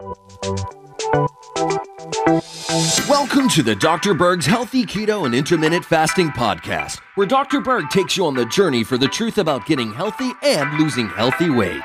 Welcome to the Dr. Berg's Healthy Keto and Intermittent Fasting Podcast, where Dr. Berg takes you on the journey for the truth about getting healthy and losing healthy weight.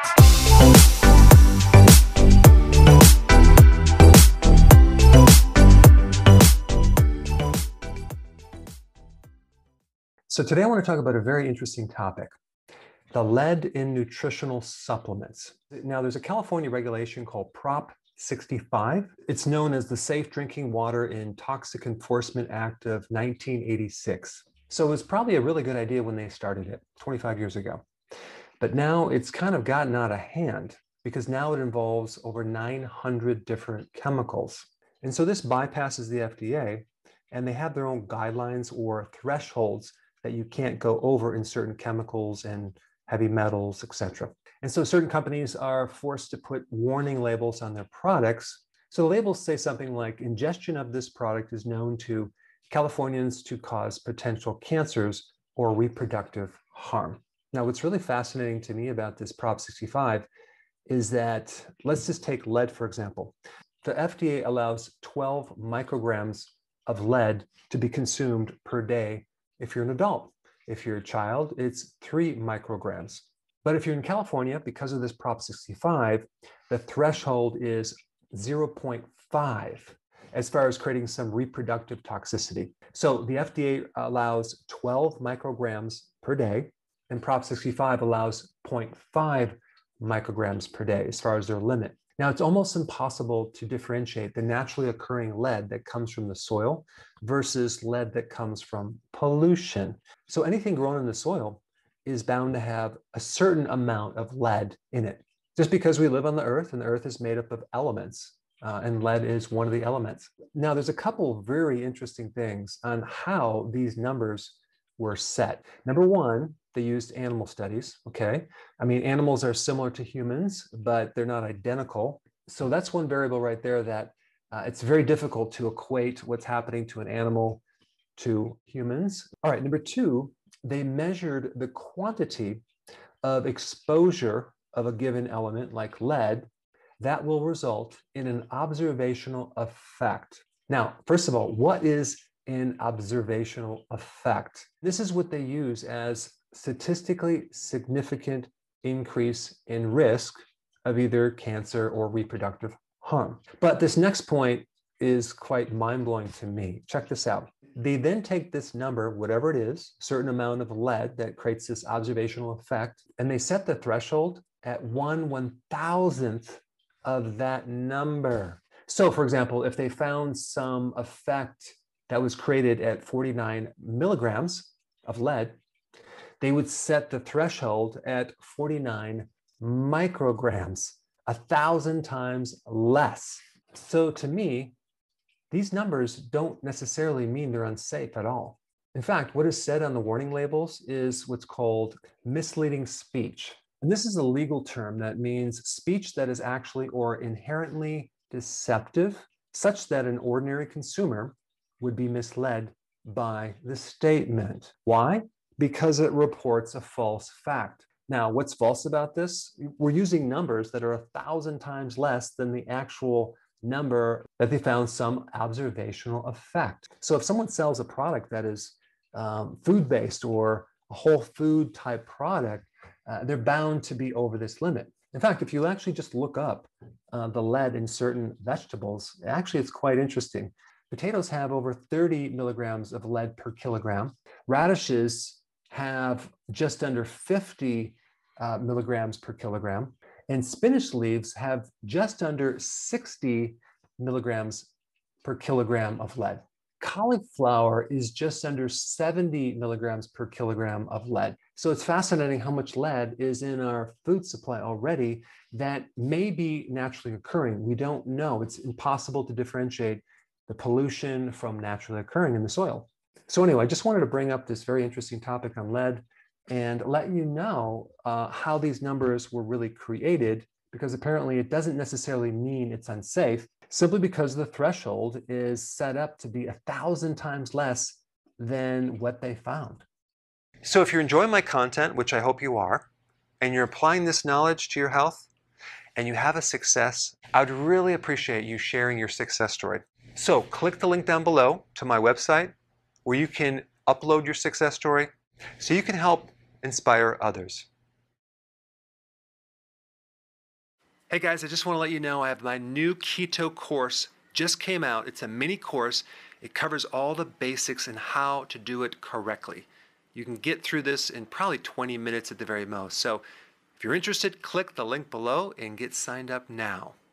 So today I want to talk about a very interesting topic, the lead in nutritional supplements. Now there's a California regulation called Prop 65. It's known as the Safe Drinking Water in Toxic Enforcement Act of 1986. So it was probably a really good idea when they started it 25 years ago. But now it's kind of gotten out of hand because now it involves over 900 different chemicals. And so this bypasses the FDA, and they have their own guidelines or thresholds that you can't go over in certain chemicals and heavy metals, etc. And so certain companies are forced to put warning labels on their products. So the labels say something like, ingestion of this product is known to Californians to cause potential cancers or reproductive harm. Now, what's really fascinating to me about this Prop 65 is that, let's just take lead, for example. The FDA allows 12 micrograms of lead to be consumed per day if you're an adult. If you're a child, it's 3 micrograms. But if you're in California, because of this Prop 65, the threshold is 0.5 as far as creating some reproductive toxicity. So the FDA allows 12 micrograms per day, and Prop 65 allows 0.5 micrograms per day as far as their limit. Now, it's almost impossible to differentiate the naturally occurring lead that comes from the soil versus lead that comes from pollution. So anything grown in the soil is bound to have a certain amount of lead in it. Just because we live on the earth, and the earth is made up of elements, and lead is one of the elements. Now, there's a couple of very interesting things on how these numbers were set. Number one, they used animal studies, okay? I mean, animals are similar to humans, but they're not identical. So that's one variable right there that it's very difficult to equate what's happening to an animal to humans. All right, number two, they measured the quantity of exposure of a given element like lead that will result in an observational effect. Now, first of all, what is an observational effect? This is what they use as statistically significant increase in risk of either cancer or reproductive harm. But this next point is quite mind-blowing to me. Check this out. They then take this number, whatever it is, a certain amount of lead that creates this observational effect, and they set the threshold at 1/1000th of that number. So for example, if they found some effect that was created at 49 milligrams of lead, they would set the threshold at 49 micrograms, 1,000 times less. So to me, these numbers don't necessarily mean they're unsafe at all. In fact, what is said on the warning labels is what's called misleading speech. And this is a legal term that means speech that is actually or inherently deceptive, such that an ordinary consumer would be misled by the statement. Why? Because it reports a false fact. Now, what's false about this? We're using numbers that are 1,000 times less than the actual number that they found some observational effect. So if someone sells a product that is food-based or a whole food type product, they're bound to be over this limit. In fact, if you actually just look up the lead in certain vegetables, actually it's quite interesting. Potatoes have over 30 milligrams of lead per kilogram. Radishes have just under 50 milligrams per kilogram. And spinach leaves have just under 60 milligrams per kilogram of lead. Cauliflower is just under 70 milligrams per kilogram of lead. So it's fascinating how much lead is in our food supply already that may be naturally occurring. We don't know. It's impossible to differentiate the pollution from naturally occurring in the soil. So anyway, I just wanted to bring up this very interesting topic on lead and let you know how these numbers were really created, because apparently it doesn't necessarily mean it's unsafe, simply because the threshold is set up to be 1,000 times less than what they found. So if you're enjoying my content, which I hope you are, and you're applying this knowledge to your health, and you have a success, I would really appreciate you sharing your success story. So click the link down below to my website where you can upload your success story so you can help inspire others. Hey guys, I just want to let you know I have my new keto course just came out. It's a mini course. It covers all the basics and how to do it correctly. You can get through this in probably 20 minutes at the very most. So if you're interested, click the link below and get signed up now.